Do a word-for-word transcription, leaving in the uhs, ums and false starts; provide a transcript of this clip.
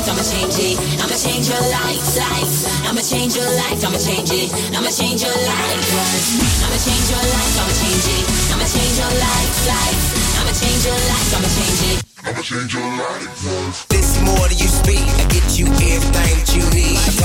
life, I'ma change it. I'ma change your life, life. I'ma change your life, I'ma change it. I'ma change your life, cause I'ma change your life, I'ma change it. I'ma change your life, life. I'ma change your life, I'ma change it. I'ma change your life, cause this more than you speak. I get you everything that you need.